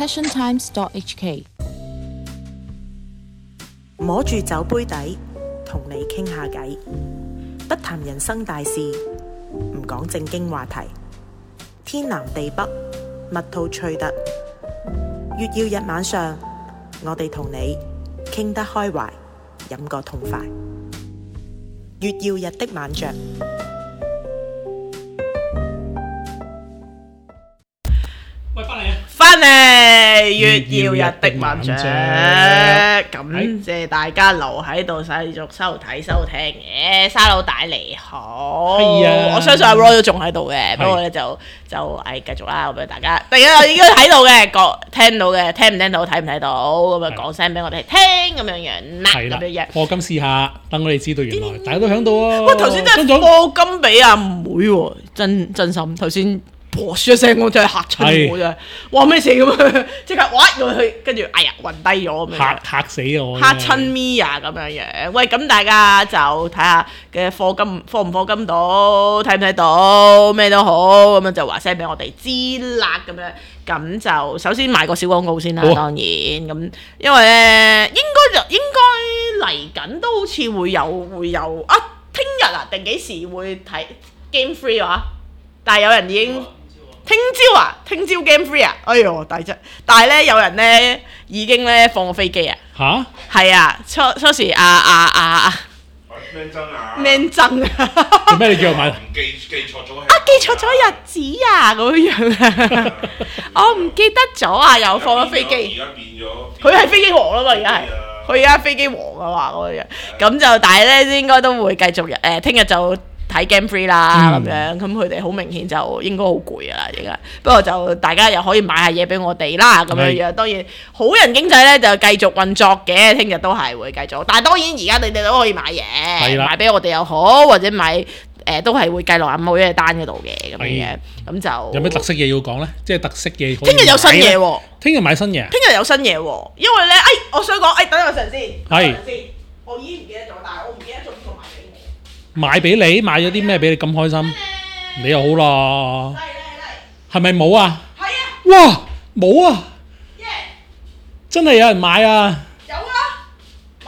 passiontimes.hk。 摸住酒杯底，同你傾下偈，不談人生大事，唔講正經話題，天南地北，蜜兔趣特，月曜日晚上，我哋同你傾得開懷，飲個痛快。月曜日的晚酌。 喂，翻嚟啊！ 翻嚟月曜日的晚酌，感謝大家留喺度繼續收聽嘅。沙佬大你好， 係啊， 我相信阿 Roy 都仲喺度嘅，不過咧就繼續啦，咁樣大家應該睇到嘅，聽到嘅，聽唔聽到，睇唔睇到，咁啊講聲俾我哋聽咁樣樣啦， 係啦， 咁樣課金試下，等我哋知道原來大家都響度啊！ 喂，頭先真係課金俾阿妹喎，真心頭先。婆説一聲，我真係嚇親我真係，哇咩事咁樣？即刻哇咁去，跟住哎呀暈低咗咁樣， 嚇死我！ 嚇親 Mia 咁樣樣。喂，咁大家就睇下嘅課金課唔課金到，睇唔睇到咩都好，咁樣就話聲俾我哋知啦咁樣。咁就首先賣個小廣告先啦，當然咁，因為咧應該嚟緊都好似會有啊，聽日啊定幾時會睇 Game Free 啊？但係有人已經。聽朝 Game Free 啊！哎呦大隻，但係咧有人咧已經咧放個飛機啊！ 吓？ 係啊，初時Man 曾啊！ 做咩你叫我買？ 記錯咗記錯咗日子啊咁樣啊！我唔記得咗啊，又放咗飛機。 而家變咗。 佢係飛機王啦嘛，而家係。佢而家飛機王啊嘛咁樣，咁就但係咧應該都會繼續聽日就。睇 Game Free 啦咁樣，咁佢哋好明顯就應該好攰啊啦，而家。不過就大家又可以買下嘢俾我哋啦，咁樣樣。當然好人經濟咧就繼續運作嘅，聽日都係會繼續。但係當然而家你哋都可以買嘢，買俾我哋又好，或者買都係會計落阿妹嘅單嗰度嘅咁樣樣。咁就有咩特色嘢要講咧？即係特色嘢。 聽日有新嘢喎！ 聽日買新嘢。 聽日有新嘢喎，因為咧，我想講，等我陣先。 係。 我已經唔記得咗，但係我唔記得咗邊個買俾我。 買俾你，買咗啲咩俾你咁開心？你又好啦。係咪冇啊？ 係啊。 哇，冇啊！真係有人買啊！ 有啊，買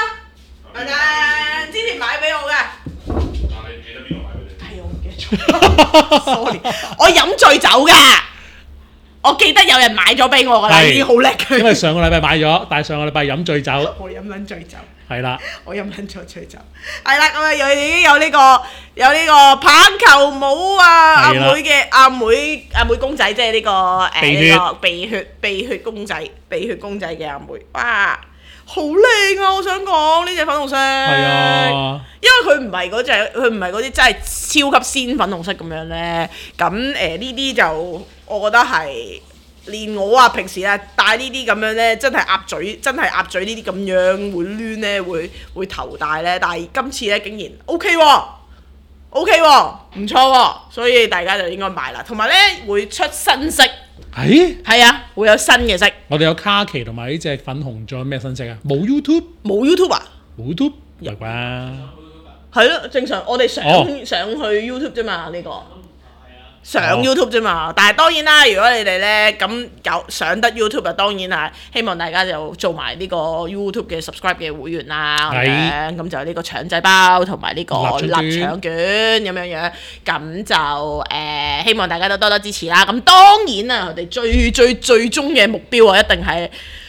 啊！之前買俾我嘅。 但係你記得邊個買俾你？ 係我唔記得咗。Sorry， 我飲醉酒㗎。我記得有人買咗俾我㗎啦，已經好叻嘅。 因為上個禮拜買咗，但係上個禮拜飲醉酒。 我飲撚醉酒。 係啦， 我飲撚咗醉酒。係啦，咁啊又已經有呢個棒球帽啊，阿妹公仔，即係呢個鼻血公仔嘅阿妹，哇，好靚啊！我想講呢隻粉紅色，係啊， 因為佢唔係嗰啲真係超級鮮粉紅色咁樣咧，咁呢啲就我覺得係。連我啊，平時啊戴呢啲咁樣咧，真係鴨嘴呢啲咁樣會攣咧，會頭大咧。但係今次咧竟然 OK 喎，OK 喎，唔錯喎，所以大家就應該買啦。同埋咧會出新色，係啊，會有新嘅色。 我哋有卡其同埋呢隻粉紅，仲有咩新色啊？冇 YouTube 啊？ 冇 YouTube 係啩？ 係咯，正常我哋上去 YouTube 啫嘛，呢個。上 YouTube 啫嘛，但係當然啦，如果你哋咧咁有上得 YouTube 啊，當然係希望大家就做埋呢個 YouTube 嘅 subscribe 嘅會員啦，咁就呢個腸仔包同埋呢個臘腸卷咁樣樣，咁就希望大家都多多支持啦。咁當然啊，我哋最終嘅目標啊，一定係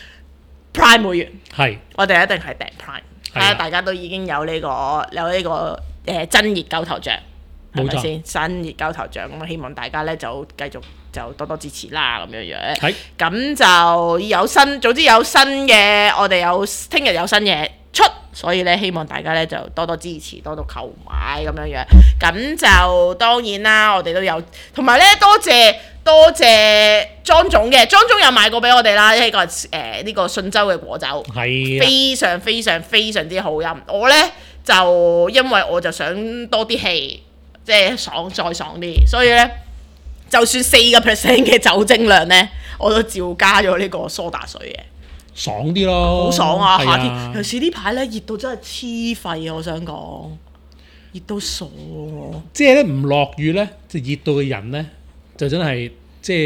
Prime 會員，我哋一定係訂 Prime，睇下大家都已經有呢個真熱狗頭像。係咪先新熱狗頭像咁啊？希望大家咧就繼續就多多支持啦咁樣樣。咁就有新，總之有新嘅，我哋聽日有新嘢出，所以咧希望大家咧就多多支持，多多購買咁樣樣。咁就當然啦，我哋都有，同埋咧多謝莊總嘅，莊總有買過俾我哋啦，呢個信州嘅果酒，非常非常非常之好飲。我咧就因為我就想多啲氣。即係再爽啲，所以咧，就算4% 嘅酒精量咧，我都照加咗呢個蘇打水嘅， 爽啲咯， 好爽啊！夏天尤其是呢排咧熱到真係黐肺啊！我想講，熱到傻喎。 即係咧唔落雨咧，就熱到嘅人咧，就真係即係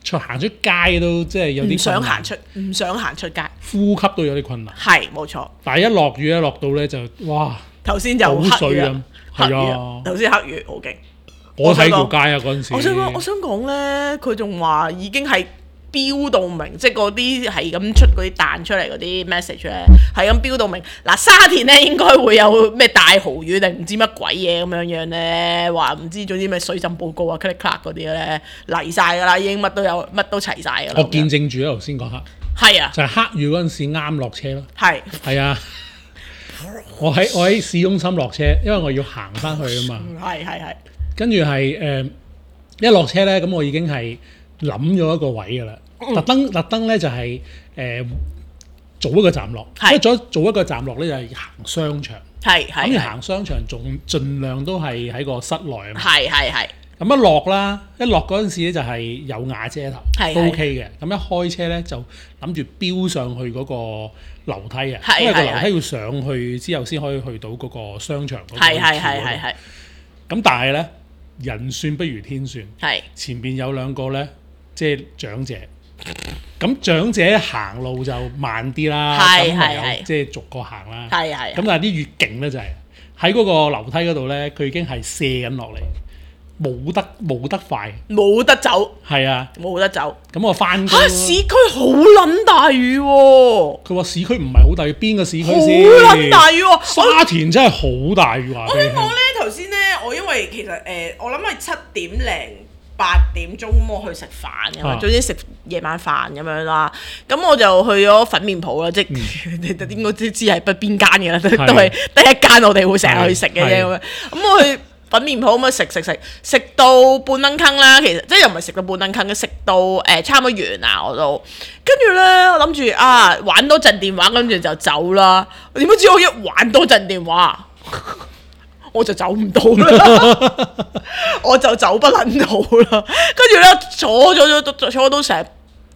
行出街都即係有啲唔想困難唔想行出街， 呼吸都有啲困難。 係冇錯。 但係一落雨咧，落到咧就哇頭先就倒黑雨啊水咁， 黑雨係啊啊！ 頭先黑雨好勁。 我睇條街啊嗰陣時， 我想講咧，佢仲話已經係標到明，即係嗰啲係咁出嗰啲彈出嚟嗰啲 message 咧，係咁標到明。嗱，沙田咧應該會有咩大豪雨定唔知乜鬼嘢咁樣咧，話唔知總之咩水浸報告啊 click clack 嗰啲咧嚟晒㗎啦，已經乜都有，乜都齊晒㗎啦。 我見證住頭先嗰刻， 係啊， 就係黑雨嗰陣時啱落車咯。 係係啊，我喺市中心落車，因為我要行翻去啊嘛。 係。 跟住係一落車咧，咁我已經係諗咗一個位㗎啦。特登咧就係早一個站落， 係即係早一個站落咧就係行商場。咁你係行商場仲盡量都係喺個室內啊嘛。 係咁一落啦，一落嗰陣時咧就係有瓦遮頭， 係都 OK 嘅。咁一開車咧就諗住飆上去嗰個樓梯啊， 係因為個係樓梯要上去之後先可以去到嗰個商場嗰個係橋嗰度係咁但係咧人算不如天算， 係前邊有兩個咧即係長者。咁長者行路就慢啲啦，咁唯有即係逐個行啦。 係咁但係啲越勁咧就係喺嗰個樓梯嗰度咧，佢已經係瀉緊落嚟，冇得快。 冇得走， 係啊， 冇得走。 咁我翻工嚇！市區好撚大雨喎， 佢話市區唔係好大雨，邊個市區好先？ 撚大雨喎。 沙田真係好大雨話我俾你聽。 想講咧，頭先咧，我因為其實我諗係7點零8點鐘咁我去食飯咁樣，總之食夜晚飯咁樣啦。咁我就去咗粉麵鋪啦，即係你應該都知係邊間嘅啦，都係得一間我哋會成日去食嘅啫咁樣。咁我去粉麵鋪咁樣食到半燈坑啦，其實即係又唔係食到半燈坑嘅，食到差唔多完啦我都。跟住咧，我諗住玩多陣電話，跟住就走啦。點不知我一玩多陣電話，我就走唔到啦，我就走不撚到啦。跟住咧坐到成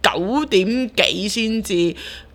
9點幾先至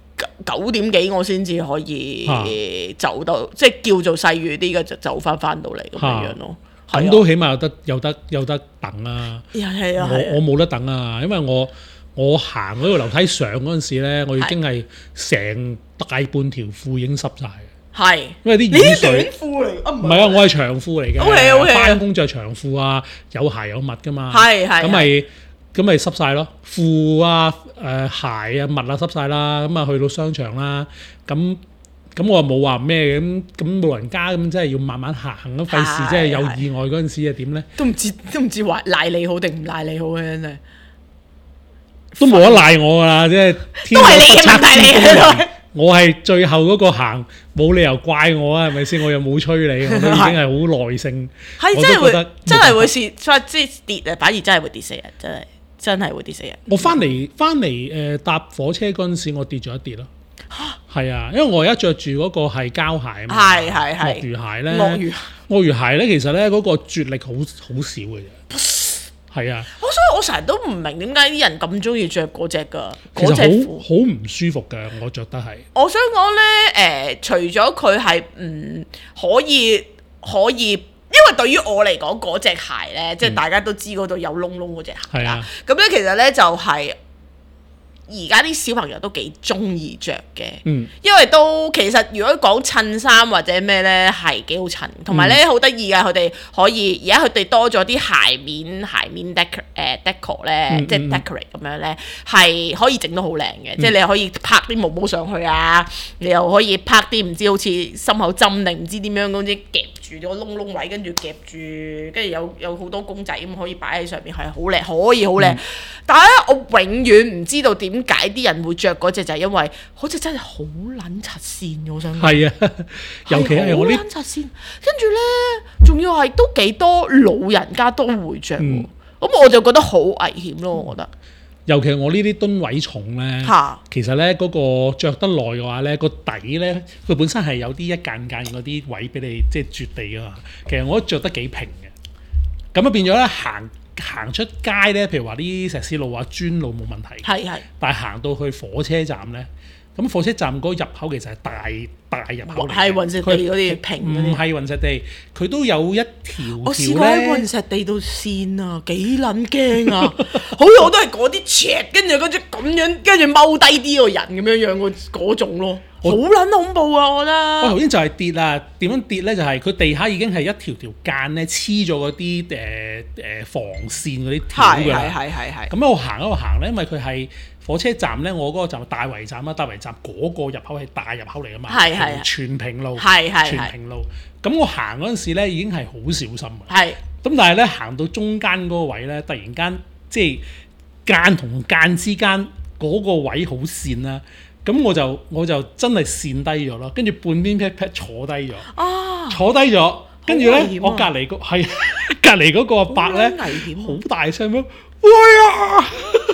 9點幾，我先至可以走到，即係叫做細雨啲嘅就走翻到嚟咁樣咯。 咁都起碼有得等啊！ 係啊， 我冇得等啊，因為我行嗰個樓梯上嗰陣時咧，我已經係成大半條褲已經濕晒。 係， 因為啲雨水短褲嚟， 唔係啊，我係長褲嚟嘅。 OK， 翻工着長褲啊，有鞋有襪噶嘛。 係咁咪濕晒咯，褲啊、鞋啊、襪啊濕晒啦。咁啊去到商場啦，咁我又冇話咩嘅，咁老人家咁真係要慢慢行咯，費事即係有意外嗰陣時係點咧？ 都唔知話賴你好定唔賴你好嘅真係， 都冇得賴我噶啦，即係都係你嘅問題嚟嘅。 我係最後嗰個行，冇理由怪我啊，係咪先？我又冇催你，我都已經係好耐性。 係真係會蝕，即係跌啊！反而真係會跌死人，真係會跌死人。 我翻嚟搭火車嗰陣時，我跌咗一跌咯。係啊，因為我而家着住嗰個係膠鞋啊嘛， 係鱷魚鞋咧， 鱷魚鞋咧，其實咧嗰個絕力好少嘅啫。係啊， 所以我成日都唔明點解啲人咁中意着嗰隻㗎， 其實嗰隻褲好唔舒服㗎，我着得係。 我想講咧，除咗佢係唔可以，因為對於我嚟講嗰隻鞋咧，即係大家都知嗰度有窿窿嗰隻鞋啦。咁咧其實咧就係而家啲小朋友都幾中意着嘅，因為都其實如果講襯衫或者咩咧係幾好襯，同埋咧好得意㗎，佢哋可以而家佢哋多咗啲鞋面 decor 咧，即係 decorate 咁樣咧，係可以整到好靚嘅，即係你可以拍啲毛毛上去啊，你又可以拍啲唔知好似心口針定唔知點樣嗰啲夾住咗窿窿位，跟住夾住，跟住有好多公仔咁可以擺喺上面，係好靚，可以好靚。但係咧，我永遠唔知道點解啲人會着嗰隻，就係因為嗰隻真係好撚柒線，我想講。 係啊，尤其係我啲撚柒線，跟住咧，仲要係都幾多老人家都會着喎。咁我就覺得好危險咯，我覺得。 尤其我呢啲噸位重咧，其實咧嗰個着得耐嘅話咧，個底咧佢本身係有啲一間嗰啲位俾你即係絕地噶嘛。其實我都着得幾平嘅，咁啊變咗咧行出街咧，譬如話啲石屎路啊、磚路冇問題，但係行到去火車站咧， 咁火車站嗰個入口其實係大入口嚟嘅， 係雲石地嗰啲平嗰啲， 唔係雲石地，佢都有一條我試過喺雲石地度跣啊，幾撚驚啊！好似我都係嗰啲斜，跟住咁樣，跟住踎低啲個人咁樣嗰種咯，好撚恐怖啊！我覺得。 我頭先就係跌啦，點樣跌咧？就係、佢地下已經係一條間咧黐咗嗰啲防線嗰啲條㗎啦。 係。咁一路行咧，因為佢係火車站咧，我嗰個站大圍站啦，大圍站嗰個入口係大入口嚟㗎嘛， 係全平路， 係全平路。咁我行嗰陣時咧已經係好小心㗎。 係。 咁但係咧行到中間嗰個位咧，突然間即係間同間之間嗰個位好跣啦。咁我就真係跣低咗咯，跟住半邊 pat pat 坐低咗，坐低咗，跟住咧我隔離嗰個阿伯咧，好大聲咁，喂啊！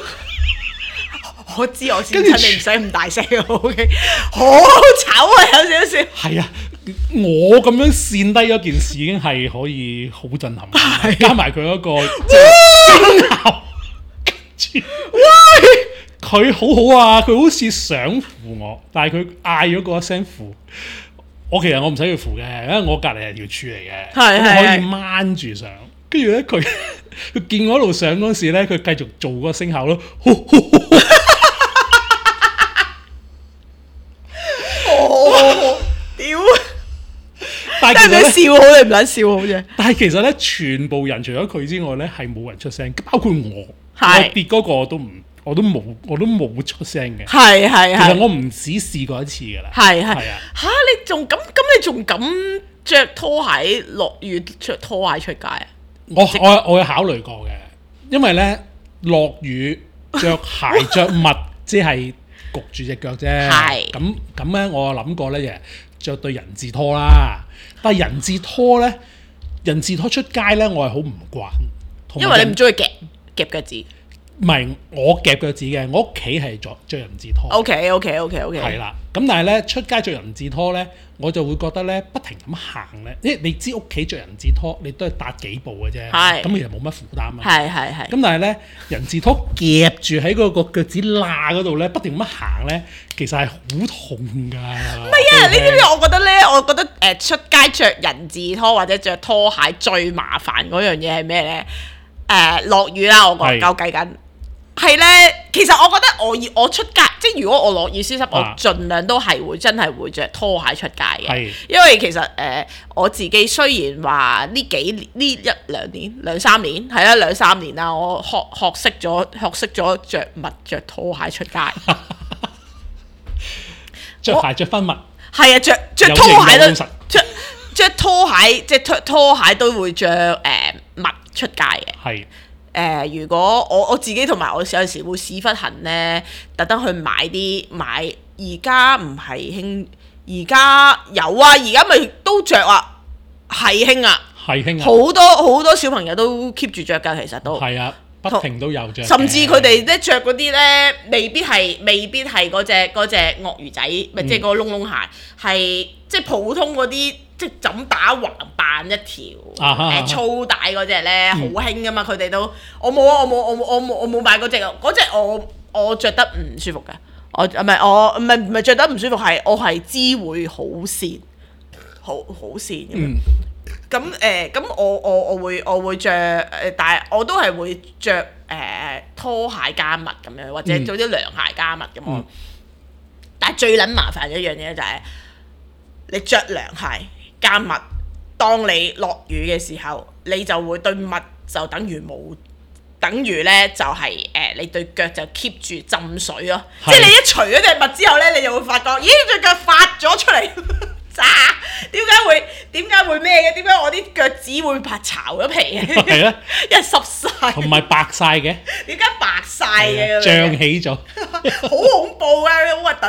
我知我先親，你唔使咁大聲，OK， 好醜啊，有少少。 係啊，我咁樣跣低嗰件事已經係可以好震撼，加埋佢嗰個驚嚇，跟住佢好好啊！佢好似想扶我，但係佢嗌咗嗰一聲扶。其實我唔使佢扶嘅，因為我隔離係條柱嚟嘅，我可以掹住上。跟住咧，佢見我一路上嗰時咧，佢繼續做嗰個聲效咯。 屌！ 但係佢笑好定唔撚笑好啫？ 但係其實咧，全部人除咗佢之外咧，係冇人出聲，包括我。我跌嗰個我都冇出聲嘅。 係。 其實我唔止試過一次㗎啦。係啊。 嚇！你仲敢着拖鞋落雨着拖鞋出街啊？ 我有考慮過嘅，因為咧落雨着鞋着襪，即係焗住隻腳啫。係。咁咧，我諗過咧，就着對人字拖啦。但係人字拖出街咧，我係好唔慣。 因為你唔中意夾腳趾。 唔係，我夾腳趾嘅，我屋企係着人字拖。 OK。 係啦，咁但係咧出街着人字拖咧，我就會覺得咧不停咁行咧，因為你知屋企着人字拖，你都係踏幾步嘅啫。係。咁其實冇乜負擔啊。 係。咁但係咧人字拖夾住喺嗰個腳趾罅嗰度咧，不停咁行咧，其實係好痛㗎。唔係啊，你知唔知？我覺得出街着人字拖或者着拖鞋最麻煩嗰樣嘢係咩咧？落雨啦，我計緊。係咧，其實我覺得我出街，即係如果我落雨濕，我盡量都係真係會着拖鞋出街嘅。因為其實我自己雖然話呢一兩年兩三年係啦兩三年啦，我學識咗着襪着拖鞋出街。 着鞋着翻襪。 係啊，着拖鞋都着拖鞋，即係拖鞋都會着襪出街嘅。係。如果我自己同埋我有陣時會屎忽痕咧，特登去買。而家唔係興，而家有啊，而家咪都着啊，係興啊，好多小朋友都 keep 住着㗎，其實都係啊， 不停都有着。 甚至佢哋咧着嗰啲咧，未必係嗰隻鱷魚仔，咪即係個窿窿鞋，係即係普通嗰啲。即係怎打橫扮一條粗帶嗰隻咧，好興噶嘛！佢哋都我冇買嗰隻，嗰隻我着得唔舒服嘅。我唔係着得唔舒服，係我係知會好跣，好跣咁。咁我會着但係我都係會着拖鞋加襪咁樣，或者做啲涼鞋加襪咁。但係最撚麻煩嘅一樣嘢就係你着涼鞋加襪，當你落雨嘅時候，你就會對襪就等於冇，等於咧就係你對腳就 keep 住浸水咯。即係你一除咗隻襪之後咧，你就會發覺，咦，隻腳發咗出嚟，渣！點解會咩嘅？點解我啲腳趾會巢咗皮嘅？係咧，因為濕晒， 同埋白晒嘅。點解白晒嘅？ 脹起咗， 好恐怖啊！好核突。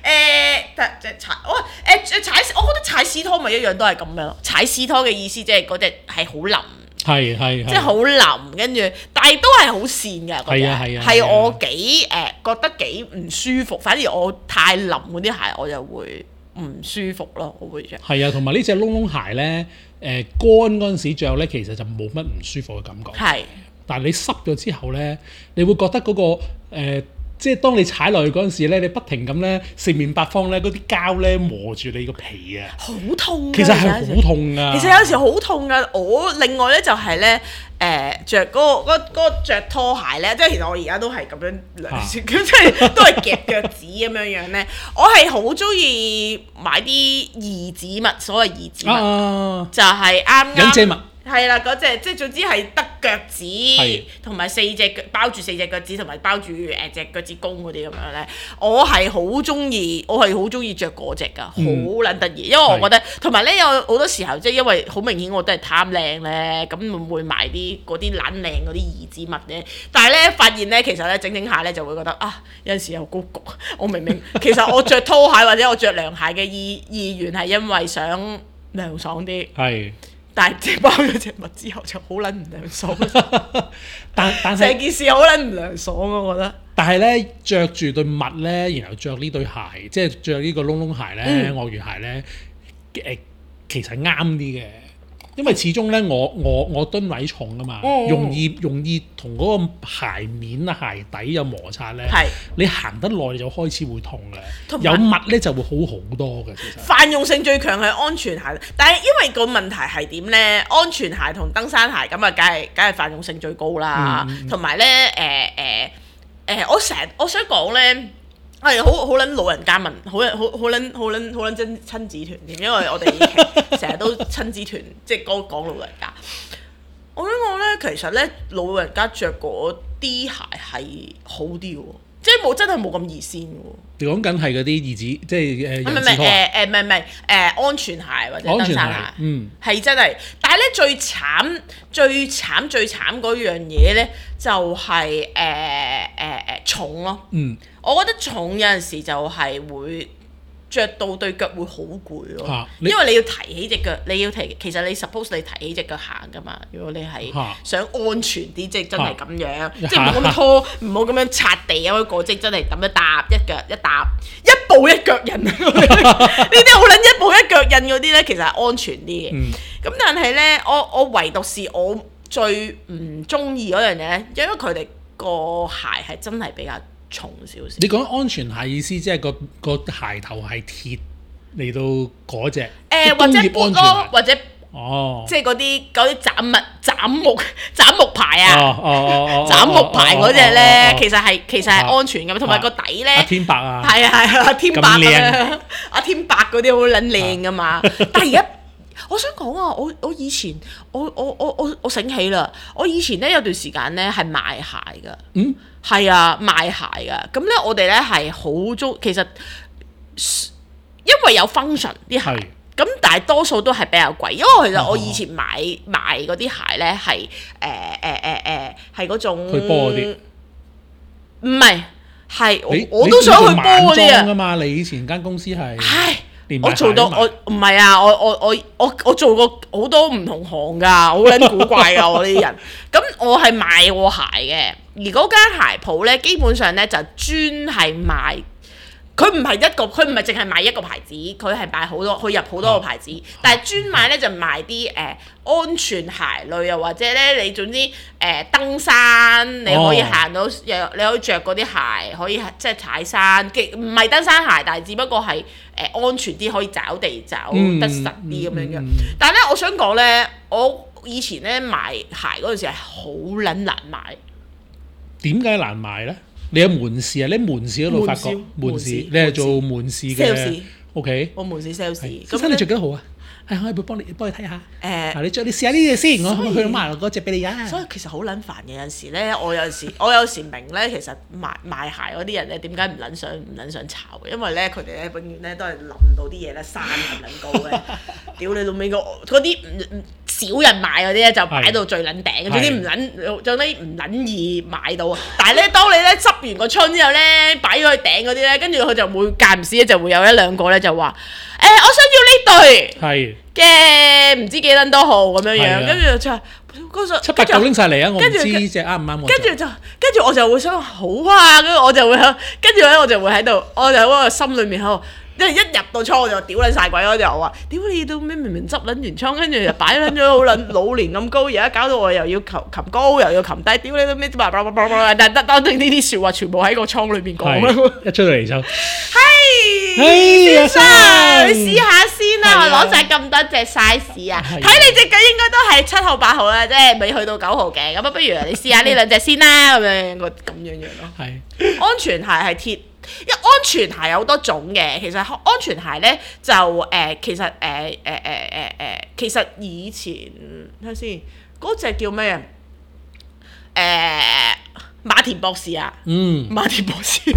我覺得踩屎拖咪一樣都係咁樣咯。踩屎拖嘅意思即係嗰隻係好腍，係即係好腍，跟住但係都係好跣㗎。係我幾覺得幾唔舒服。反而我太腍嗰啲鞋我就會唔舒服咯，我會着。係啊，同埋呢隻窿窿鞋咧，乾嗰陣時著咧，其實就冇乜唔舒服嘅感覺。係，但係你濕咗之後咧，你會覺得嗰個即係當你踩落去嗰陣時咧，你不停咁咧四面八方咧嗰啲膠咧磨住你個皮啊， 好痛㗎。 其實係好痛啊。 其實有時好痛㗎。我另外咧就係咧着嗰個著拖鞋咧，即係其實我而家都係咁樣兩隻腳，即係都係夾腳趾咁樣樣咧。我係好中意買啲二指襪，所謂二指襪就係啱忍者襪。 係啦，嗰隻即係總之係得腳趾，同埋包住四隻腳趾，同埋包住隻腳趾公嗰啲咁樣咧。我係好中意着嗰隻㗎，好撚得意。因為我覺得，同埋咧有好多時候即係因為好明顯我都係貪靚咧，咁會唔會買啲嗰啲撚靚嗰啲二指襪咧？但係咧發現咧，其實咧整下咧就會覺得啊，有陣時有高焗。我明明其實我着拖鞋或者我着涼鞋嘅意願係因為想涼爽啲。係。但係即包咗隻襪之後就好撚唔涼爽，但係成件事好撚唔涼爽我覺得。但係咧着住對襪咧，然後着呢對鞋，即係着呢個窿窿鞋咧、鱷魚鞋咧，其實啱啲嘅，因為始終咧我噸位重啊嘛，容易同嗰個鞋面啊鞋底有摩擦咧，你行得耐就開始會痛嘅。有襪咧就會好多嘅。其實泛用性最強係安全鞋，但係因為個問題係點咧？安全鞋同登山鞋咁啊，梗係泛用性最高啦。同埋咧我想講咧。係好撚老人家問，好撚真親子團添，因為我哋成日都親子團，即係講老人家。我想講咧，其實咧老人家着嗰啲鞋係好啲喎，即係真係冇咁易跣喎。 你講緊係嗰啲二指，即係唔係安全鞋或者登山鞋，係真係。但係咧最慘嗰樣嘢咧，就係重咯。我覺得重有陣時就係會着到對腳會好攰咯，因為你要提起隻腳，其實你 suppose 你提起隻腳行噶嘛。如果你係想安全啲，即係真係咁樣，即係唔好咁拖，唔好咁樣擦地啊嗰個，即係真係咁樣踏一步一腳印。呢啲好撚一步一腳印嗰啲咧，其實係安全啲嘅。咁但係咧，我唯獨是我最唔中意嗰樣嘢咧，因為佢哋個鞋係真係比較重少少。 你講安全鞋意思即係個鞋頭係鐵嚟到嗰隻， 或者撥咯，或者即係嗰啲斬木牌啊，斬木牌嗰隻咧，其實係安全嘅，同埋個底咧， 天白啊， 係啊，天白啊，阿天白嗰啲好撚靚噶嘛。但係而家我想講啊，我以前我醒起啦，我以前咧有段時間咧係賣鞋噶。係啊，賣鞋噶，咁咧我哋咧係好中，其實因為有 function 啲鞋，咁但係多數都係比較貴，因為其實我以前賣嗰啲鞋咧係係嗰種去波嗰啲， 唔係我都想去波嗰啲啊嘛！你以前間公司係， 我做到我唔係啊！我做過好多唔同行㗎，好撚古怪㗎我呢啲人。咁我係賣過鞋嘅，而嗰間鞋鋪咧，基本上咧就專係賣。佢唔係淨係賣一個牌子，佢係賣好多，佢入好多個牌子。但係專賣咧就賣啲安全鞋類，又或者咧你總之登山你可以行到，你可以着嗰啲鞋，可以即係踩山，唔係登山鞋，但係只不過係安全啲，可以找地走得實啲咁樣嘅。但係咧，我想講咧，我以前咧賣鞋嗰陣時係好撚難買。 點解難賣咧？你有門市啊？你門市嗰度發覺門市，你係做門市嘅 sales。OK， 我門市 sales。 咁你着幾多號啊？係可以幫你睇下。你着你試下呢隻先，我去買嗰隻俾你啊。 所以其實好撚煩嘅，有陣時咧，我有時明咧，其實賣鞋嗰啲人咧，點解唔撚想炒？因為咧，佢哋咧永遠咧都係諗到啲嘢咧山咁撚高咧。屌你老味嗰啲少人買嗰啲咧，就擺到最撚頂，總之唔撚易買到。但係咧，當你咧執完個春之後咧，擺咗去頂嗰啲咧，跟住佢就會間唔時咧就會有一兩個咧就話我想要呢對嘅唔知幾撚多號咁樣樣，跟住就 7、8個拎晒嚟啊！我唔知呢隻啱唔啱我。 跟住我就會想好啊，跟住我就會喺度，我就喺個心裏面喺度即係一入到倉我就屌撚晒鬼嗰陣，我話屌你到咩明明執撚完倉，跟住又擺撚咗好撚老年咁高，而家搞到我又要擒高又要擒低，屌你到咩但當然呢啲説話全部喺個倉裏邊講啦。 一出到嚟就先生，你試下先啦，我攞晒咁多隻 size 啊，睇你隻腳應該都係7號8號啦，即係未去到9號嘅，咁不如你試下呢兩隻先啦，咁樣咯。係安全鞋係鐵。因為安全鞋有好多種嘅，其實安全鞋咧就其實以前睇下先，嗰隻叫咩啊？馬田博士啊，馬田博士，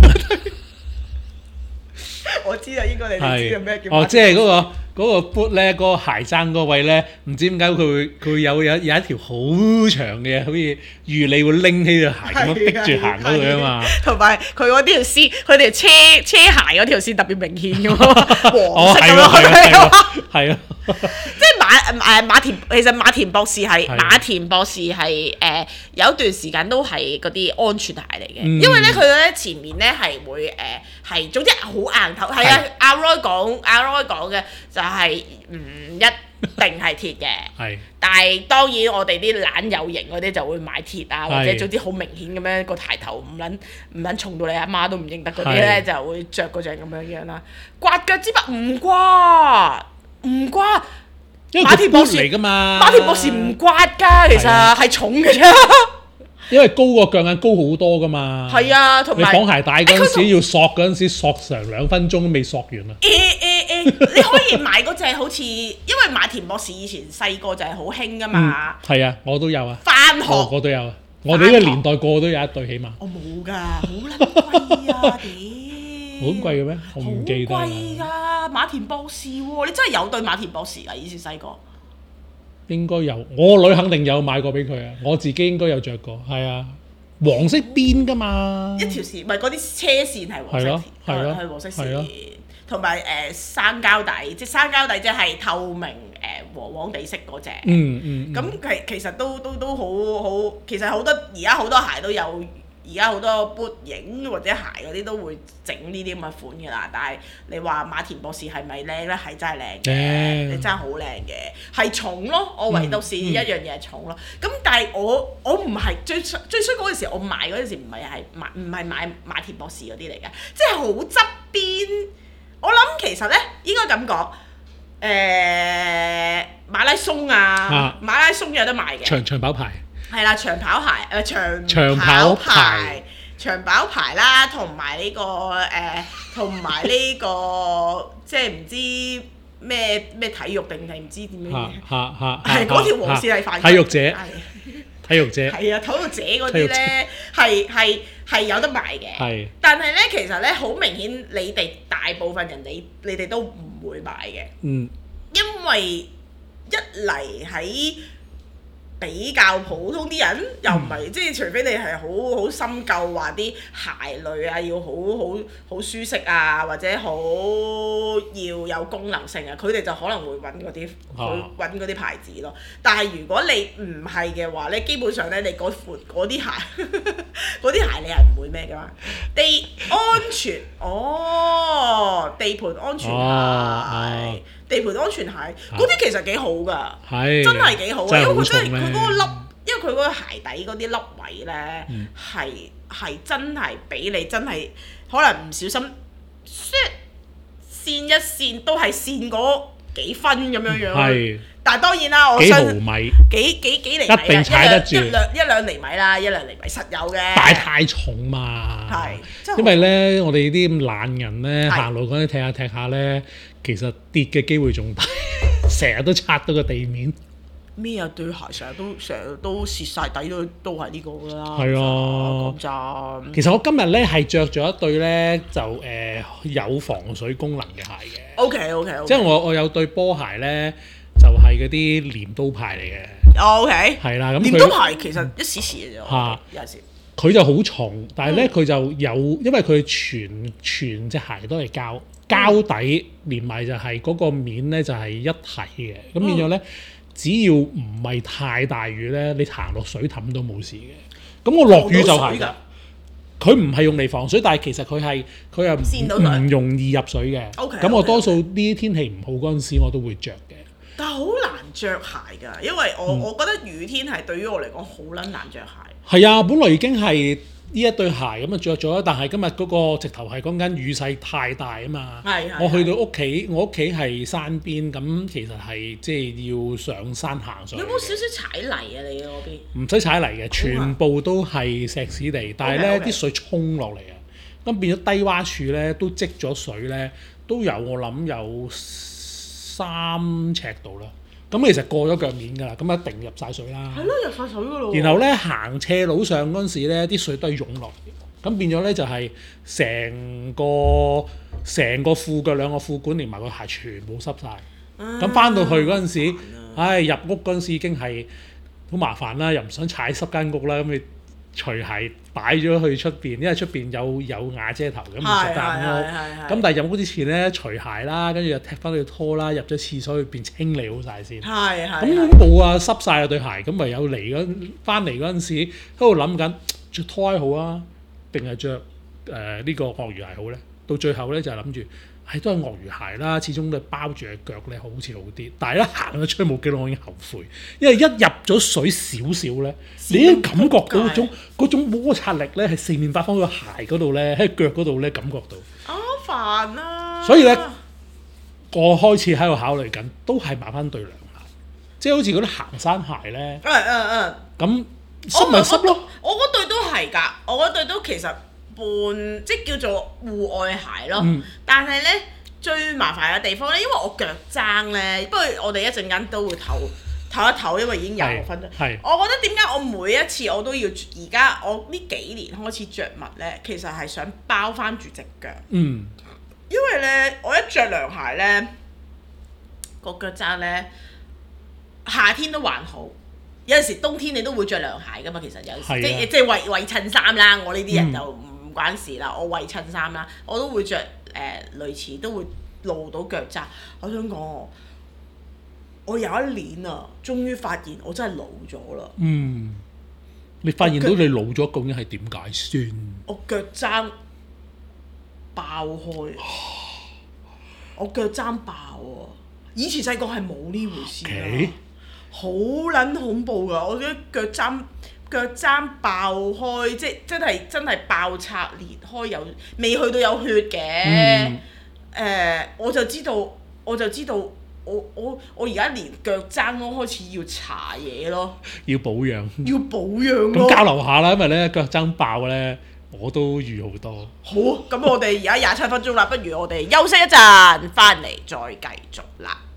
我知啊，應該你哋知道咩叫馬田博士。 即係嗰個 boot 咧，嗰個鞋踭嗰位咧，唔知點解佢會有一條好長嘅，好似預你會拎起對鞋咁樣逼住行嗰度啊嘛。同埋佢嗰條線，佢條車鞋嗰條線特別明顯嘅喎，黃色咁樣。係啊，即係馬田，其實馬田博士係有一段時間都係嗰啲安全鞋嚟嘅，因為咧佢咧前面咧係會係總之好硬頭，係啊，阿 Roy 講嘅就係唔一定係鐵嘅，但係當然我哋啲懶有型嗰啲就會買鐵啊，或者總之好明顯咁樣個鞋頭唔撚重到你阿媽都唔認得嗰啲咧，就會着嗰隻咁樣啦。刮腳趾甲唔刮，馬田博士嚟㗎嘛，馬田博士唔刮㗎，其實係重嘅啫。 因為高過腳眼高好多噶嘛， 係啊，同埋你綁鞋帶嗰陣時要索嗰陣時索成2分鐘都未索完啊！ 你可以買嗰隻好似，因為馬田博士以前細個就係好興噶嘛。 係啊，我都有啊。 返學我都有啊。我哋呢個年代個個都有一對起碼。 我冇㗎，好撚貴啊！屌， 好貴嘅咩？我唔記得。好貴㗎，馬田博士喎，你真係有對馬田博士㗎？以前細個。 應該有，我個女肯定有買過俾佢啊！我自己應該有着過，係啊，黃色邊㗎嘛， 一條線，唔係嗰啲車線係黃色，係黃色線，同埋生膠底，即係生膠底即係透明黃黃地色嗰隻。咁其實都好，其實好多而家好多鞋都有。而家好多 boot 影或者鞋嗰啲都會整呢啲咁嘅款㗎啦，但係你話馬田博士係咪靚咧？係真係靚嘅，你真係好靚嘅，係重咯。我唯獨是一樣嘢係重咯。咁但係我唔係最衰嗰陣時，我買嗰陣時唔係買馬田博士嗰啲嚟嘅，即係好側邊。我諗其實咧應該咁講，馬拉松馬拉松有得賣嘅長跑牌。 係啦，長跑鞋長跑牌啦，同埋呢個即係唔知咩體育定係唔知點樣嘅，係嗰條黃線係犯規。體育者係啊，體育者嗰啲咧係有得賣嘅，但係咧其實咧好明顯，你哋大部分人你哋都唔會買嘅，因為一嚟喺比較普通啲人又唔係，即係除非你係好深究話啲鞋類啊要好舒適啊，或者好要有功能性啊，佢哋就可能會揾嗰啲牌子咯。但係如果你唔係嘅話咧，基本上咧你嗰啲鞋你係唔會咩㗎嘛？地盤安全鞋。地盤安全鞋嗰啲其實幾好㗎，真係幾好啊！因為佢嗰個粒，因為佢嗰個鞋底嗰啲粒位咧，係真係俾你真係可能唔小心跣一跣都係跣嗰幾分咁樣樣。但係當然啦，我相信幾毫米幾厘米一定踩得住一兩厘米啦，一兩厘米實有嘅。 但係太重嘛，因為咧我哋啲咁懶人咧行路嗰啲踢下咧。其實跌嘅機會仲大，成日都擦到個地面。 咩啊？對鞋成日都蝕晒底都係呢個㗎啦。 係啊，講真。其實我今日咧係着咗一對咧就有防水功能嘅鞋嘅。 OK。 即係我有對波鞋咧，就係嗰啲鐮刀牌嚟嘅。 OK。 係啦，咁鐮刀牌其實一時嘅啫。有時。 佢就好重，但係咧佢就有，因為佢全隻鞋都係膠底，連埋就係嗰個面咧就係一體嘅，咁變咗咧，只要唔係太大雨咧，你行落水凼都冇事嘅。咁我落雨就係㗎， 佢唔係用嚟防水，但係其實佢又唔容易入水嘅。咁我多數呢啲天氣唔好嗰陣時，我都會着嘅。 但係好難着鞋㗎，因為我覺得雨天係對於我嚟講好撚難着鞋。 係啊，本來已經係呢一對鞋咁啊着咗，但係今日嗰個直頭係講緊雨勢太大啊嘛。我去到屋企，我屋企係山邊，咁其實係即係要上山行上。 有冇少少踩泥啊？你嗰邊？ 唔使踩泥嘅，全部都係石屎地，但係咧啲水沖落嚟啊，咁變咗低窪處咧都積咗水咧，都有我諗有3尺度啦。咁其實過咗腳面㗎啦，咁一定入晒水啦。 係咯，入晒水㗎咯。 然後咧行斜路上嗰陣時咧，啲水都係湧落嚟，咁變咗咧就係成個褲腳2個褲管連埋個鞋全部濕晒。咁翻到去嗰陣時，入屋嗰陣時已經係好麻煩啦，又唔想踩濕間屋啦，咁你除鞋擺咗去出邊，因為出邊有瓦遮頭咁唔濕間屋。咁但係入屋之前咧，除鞋啦，跟住又踢翻對拖啦，入咗廁所裏邊清理好晒先。咁冇啊，濕晒啊對鞋，咁唯有翻嚟嗰陣時喺度諗緊着拖鞋好啊，定係着呢個鱷魚鞋好咧？到最後咧就係諗住。都係鱷魚鞋啦，始終都包住隻腳咧，好似好啲。但係咧行咗出去冇幾耐，我已經後悔，因為一入咗水少少咧，你已經感覺到嗰種摩擦力咧，係四面八方個鞋嗰度咧，喺腳嗰度咧感覺到。 煩啊！ 所以咧，我開始喺度考慮緊，都係買翻對涼鞋，即係好似嗰啲行山鞋咧。咁濕咪濕咯。 我嗰對都係㗎，我嗰對都其實。即係叫做戶外鞋咯，但係咧最麻煩嘅地方咧，因為我腳踭咧，不過我哋一陣間都會唞一唞，因為已經26分鐘。我覺得點解我每一次我都要而家我呢幾年開始着襪咧，其實係想包翻住隻腳。因為咧我一着涼鞋咧，個腳踭咧夏天都還好。有陣時冬天你都會着涼鞋噶嘛，其實有時即係為襯衫啦。我呢啲人就唔關事啦，我為襯衫啦，我都會着類似都會露到腳踭。我想講我有一年啊，終於發現我真係老咗啦。 你發現到你老咗究竟係點解先？ 我腳踭爆開，我腳踭爆啊！以前細個係冇呢回事啊。好撚恐怖㗎！我覺得腳踭爆開，即係真係爆拆裂開，有未去到有血嘅。我就知道我而家連腳踭都開始要搽嘢咯， 要保養咯。 咁交流下啦，因為咧腳踭爆咧，我都遇好多。 好，咁我哋而家27分鐘啦，不如我哋休息一陣，翻嚟再繼續啦。